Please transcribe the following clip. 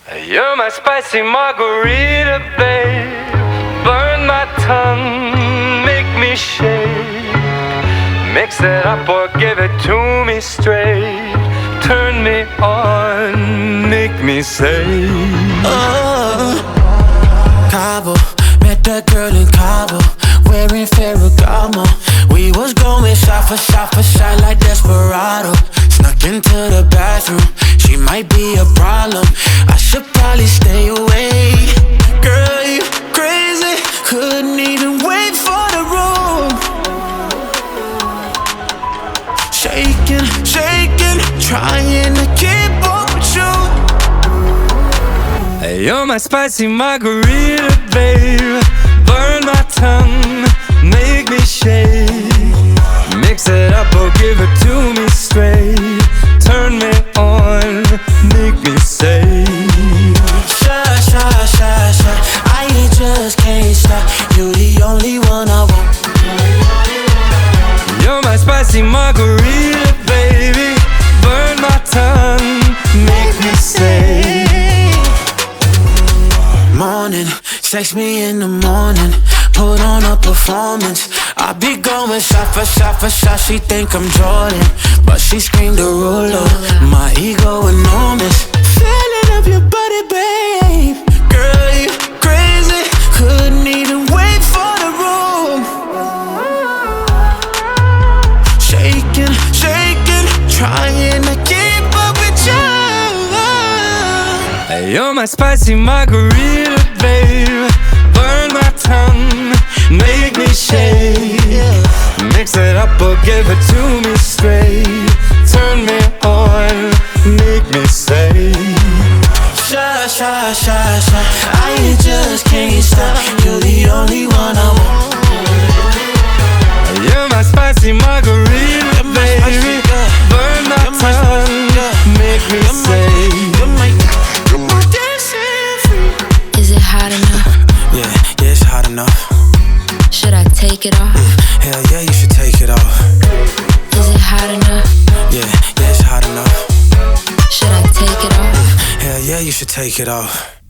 You're my spicy margarita, babe. Burn my tongue, make me shake. Mix it up or give it to me straight. Turn me on, make me say, Cabo, met that girl in Cabo, wearing Ferragamo. We was going shot for shot for shot like Desperado. Snuck into the bathroom, she might be a problem. I should probably stay away. Girl, you crazy, couldn't even wait for the room. Shaking, shaking, trying to keep up with you. you're my spicy margarita, babe. Burn my tongue, make me shake. Mix it up or give it to me straight. Turn me on, make me say, Shy, shy, shy, shy, I just can't stop. You the only one I want. you're my spicy margarita, baby. Burn my tongue, make me say. Morning, text me in the morning, put on a performance. I be going shot for shot for shot. She think I'm Jordan, but she screamed a ruler. My ego enormous. Feeling of your body, babe. Girl, you crazy, couldn't even wait for the room. Shaking, shaking, trying to keep up with you. You're my spicy margarita, babe. Burn my tongue, make me shake. Mix it up or give it to me straight. Turn me on, make me say, Shy, shy, shy, shy, I just can't stop. You're the only one I want. you're my spicy margarita, baby. Burn my tongue, make me say. Is it hot enough? Yeah, it's hot enough. Should I take it off? Hell yeah, you should take it off. Is it hot enough? Yeah, it's hot enough. Should I take it off? Hell yeah, you should take it off.